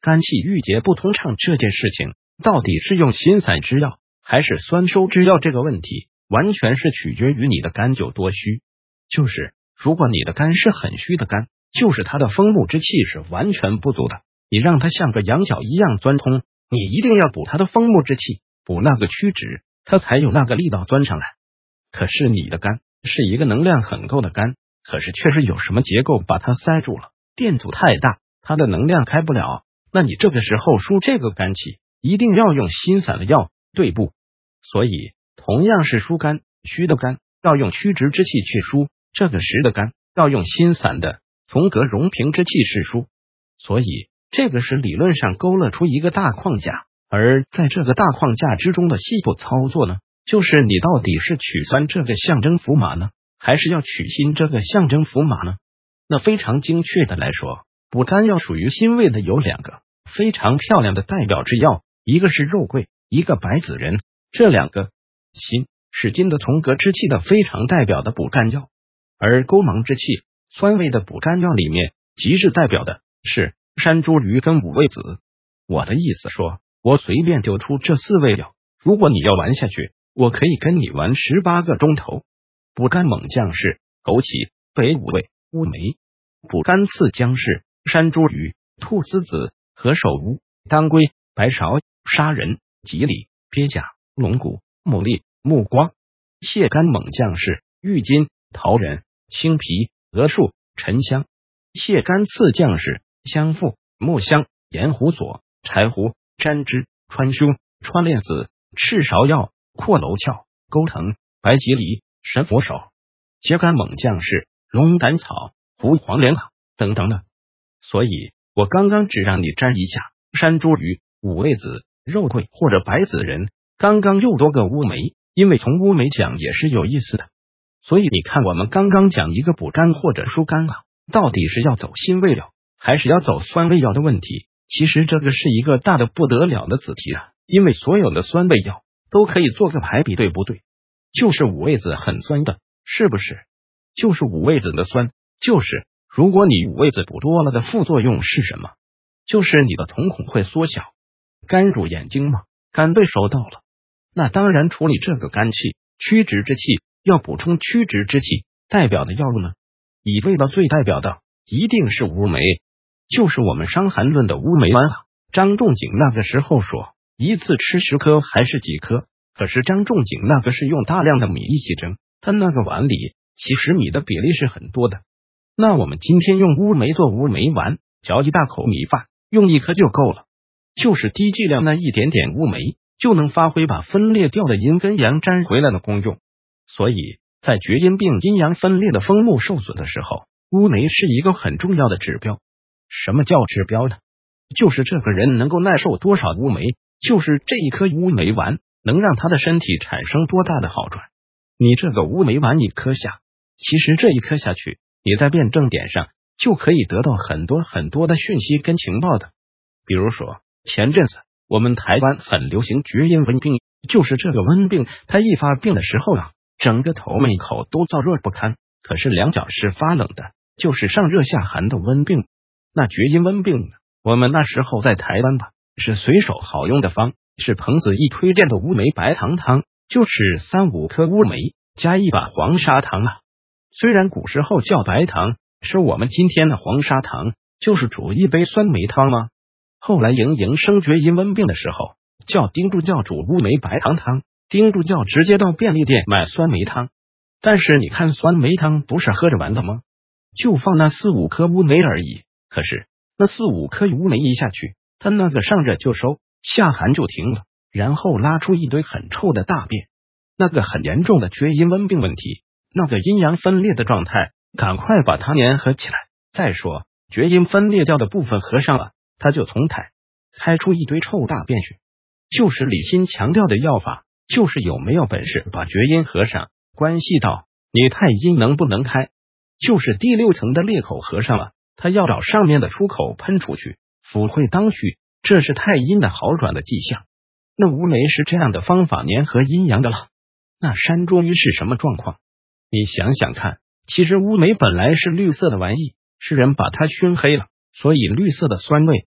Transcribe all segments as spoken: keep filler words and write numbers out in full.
肝气郁结不通畅这件事情，到底是用辛散之药还是酸收之药，这个问题完全是取决于你的肝有多虚。就是如果你的肝是很虚的肝，就是它的风木之气是完全不足的，你让它像个羊角一样钻通，你一定要补它的风木之气，补那个曲直，它才有那个力道钻上来。可是你的肝是一个能量很够的肝，可是确实有什么结构把它塞住了，电阻太大，它的能量开不了，那你这个时候输这个肝气一定要用辛散的药，对不？所以同样是疏肝，虚的肝要用曲直之气去疏，这个实的肝要用辛散的从膈容平之气是疏。所以这个是理论上勾勒出一个大框架，而在这个大框架之中的细部操作呢，就是你到底是取酸这个象征符码呢，还是要取辛这个象征符码呢？那非常精确的来说，补肝药属于辛味的有两个非常漂亮的代表之药，一个是肉桂，一个白子仁。这两个辛是金的从膈之气的非常代表的补肝药，而勾芒之气酸味的补肝药里面即是代表的是山茱萸跟五味子。我的意思说，我随便丢出这四味药，如果你要玩下去，我可以跟你玩十八个钟头。补肝猛将是枸杞、北五味、乌梅；补肝次将是山茱萸、菟丝子、何首乌、当归、白芍、砂仁、蒺藜、鳖甲、龙骨、牡蛎、木瓜；泻肝猛将是郁金、桃仁、青皮、鹅树、沉香；泻肝次将是香附、木香、盐胡索、柴胡、沾枝、川芎、川链子、赤芍药、阔楼翘、钩藤、白吉藜、神佛手；秸秆猛将是龙胆草、胡黄连草等等的。所以我刚刚只让你沾一下山茱萸、五味子、肉桂或者白子仁，刚刚又多个乌梅，因为从乌梅讲也是有意思的。所以你看，我们刚刚讲一个补肝或者疏肝啊，到底是要走辛味药还是要走酸味药的问题，其实这个是一个大的不得了的子题啊，因为所有的酸味药都可以做个排比，对不对？就是五味子很酸的，是不是？就是五味子的酸，就是如果你五味子补多了的副作用是什么？就是你的瞳孔会缩小。肝入眼睛嘛，肝被收到了，那当然处理这个肝气曲直之气，要补充曲直之气代表的药物呢，以味道最代表的一定是乌梅，就是我们伤寒论的乌梅丸啊。张仲景那个时候说一次吃十颗还是几颗，可是张仲景那个是用大量的米一起蒸，他那个碗里其实米的比例是很多的。那我们今天用乌梅做乌梅丸，嚼一大口米饭，用一颗就够了，就是低剂量那一点点乌梅就能发挥把分裂掉的阴跟阳粘回来的功用。所以在厥阴病阴阳分裂的风木受损的时候，乌梅是一个很重要的指标。什么叫指标呢？就是这个人能够耐受多少乌梅，就是这一颗乌梅丸能让他的身体产生多大的好转。你这个乌梅丸一颗下，其实这一颗下去，你在辩证点上就可以得到很多很多的讯息跟情报的。比如说前阵子我们台湾很流行厥阴温病，就是这个温病它一发病的时候啊，整个头门口都燥热不堪，可是两脚是发冷的，就是上热下寒的温病。那厥阴温病呢，我们那时候在台湾吧，是随手好用的方，是彭子义推荐的乌梅白糖汤，就是三五颗乌梅加一把黄砂糖啊。虽然古时候叫白糖，是我们今天的黄砂糖，就是煮一杯酸梅汤吗？后来营营生厥阴温病的时候，叫丁助教煮乌梅白糖汤，丁助教直接到便利店买酸梅汤。但是你看酸梅汤不是喝着玩的吗？就放那四五颗乌梅而已，可是那四五颗乌梅一下去，它那个上热就收，下寒就停了，然后拉出一堆很臭的大便，那个很严重的厥阴温病问题，那个阴阳分裂的状态，赶快把它粘合起来。再说厥阴分裂掉的部分合上了，它就从胎开出一堆臭大便去。就是李欣强调的药法，就是有没有本事把厥阴合上，关系到你太阴能不能开。就是第六层的裂口合上了，它要找上面的出口喷出去，腑会当虚，这是太阴的好转的迹象。那乌梅是这样的方法粘合阴阳的了。那山茱萸是什么状况？你想想看，其实乌梅本来是绿色的玩意，世人把它熏黑了，所以绿色的酸味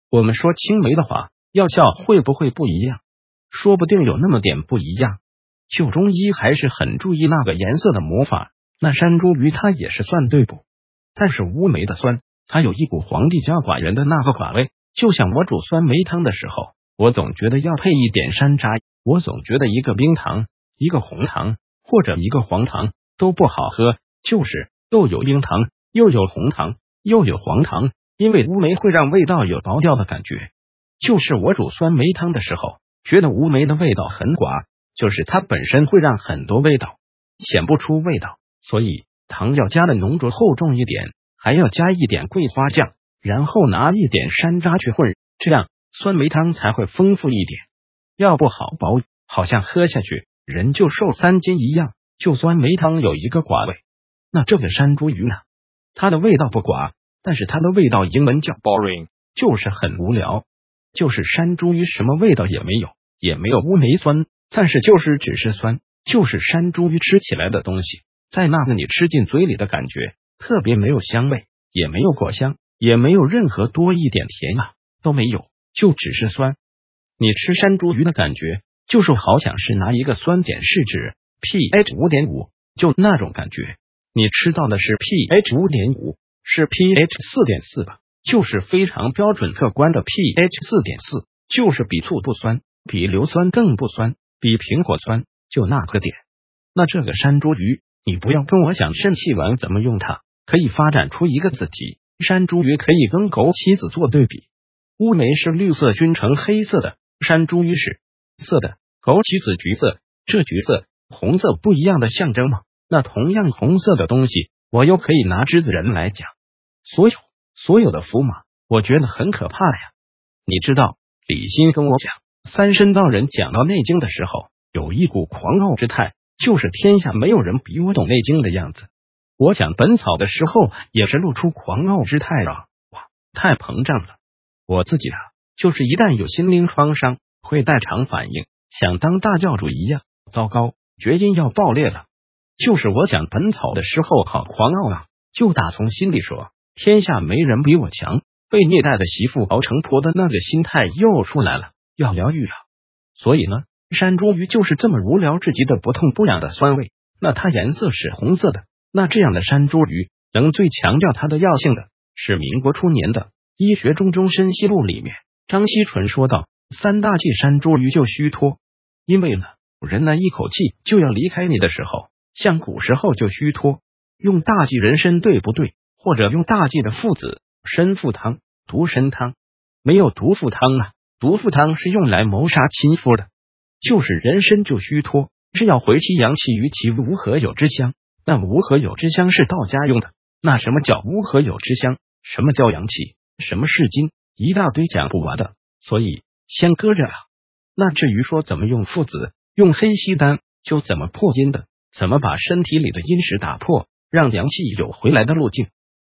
我们说青梅的话，药效会不会不一样？说不定有那么点不一样。就中医还是很注意那个颜色的魔法，那山茱萸它也是算对补，但是乌梅的酸，它有一股皇帝家寡人的那个寡味。就像我煮酸梅汤的时候，我总觉得要配一点山楂，我总觉得一个冰糖，一个红糖或者一个黄糖都不好喝，就是又有冰糖，又有红糖，又有黄糖，因为乌梅会让味道有薄掉的感觉。就是我煮酸梅汤的时候，觉得乌梅的味道很寡，就是它本身会让很多味道显不出味道，所以糖要加的浓浊厚重一点，还要加一点桂花酱，然后拿一点山楂去混，这样酸梅汤才会丰富一点。要不好薄，好像喝下去人就瘦三斤一样。就酸梅汤有一个寡味，那这个山茱萸呢？它的味道不寡，但是它的味道英文叫 boring， 就是很无聊。就是山茱萸什么味道也没有，也没有乌梅酸，但是就是只是酸，就是山茱萸吃起来的东西，在那个你吃进嘴里的感觉，特别没有香味，也没有果香，也没有任何多一点甜啊，都没有，就只是酸。你吃山茱萸的感觉，就是好像是拿一个酸碱试纸 pH 五点五， 就那种感觉。你吃到的是 pH 五点五， 是 pH 四点四 吧，就是非常标准客观的 pH 四点四， 就是比醋不酸，比硫酸更不酸，比苹果酸，就那个点。那这个山茱萸，你不要跟我讲肾气丸怎么用它，可以发展出一个字体，山茱萸可以跟枸杞子做对比。乌梅是绿色均呈黑色的，山茱萸是色的，枸杞子橘色，这橘色红色不一样的象征吗？那同样红色的东西，我又可以拿栀子仁来讲。所有所有的符码，我觉得很可怕呀。你知道李欣跟我讲，三申道人讲到内经的时候，有一股狂傲之态，就是天下没有人比我懂内经的样子。我讲本草的时候，也是露出狂傲之态了，哇，太膨胀了。我自己啊，就是一旦有心灵创伤，会代偿反应，想当大教主一样，糟糕，决心要爆裂了。就是我讲本草的时候好狂傲啊，就打从心里说，天下没人比我强，被虐待的媳妇熬成婆的那个心态又出来了，要疗愈了。所以呢，山茱萸就是这么无聊至极的不痛不痒的酸味，那它颜色是红色的，那这样的山茱萸能最强调它的药性的，是民国初年的《医学中中申析录》里面张锡纯说道，三大忌山茱萸就虚脱。因为呢，人呢一口气就要离开你的时候，像古时候就虚脱，用大忌人参对不对？或者用大忌的附子参附汤、毒参汤。没有毒附汤啊，毒附汤是用来谋杀亲夫的。就是人参就虚脱，是要回其阳气于其无何有之香。那无何有之香是道家用的，那什么叫无何有之香？什么叫阳气？什么是金？一大堆讲不完的，所以先搁着啊。那至于说怎么用附子，用黑犀丹，就怎么破阴的，怎么把身体里的阴石打破，让阳气有回来的路径。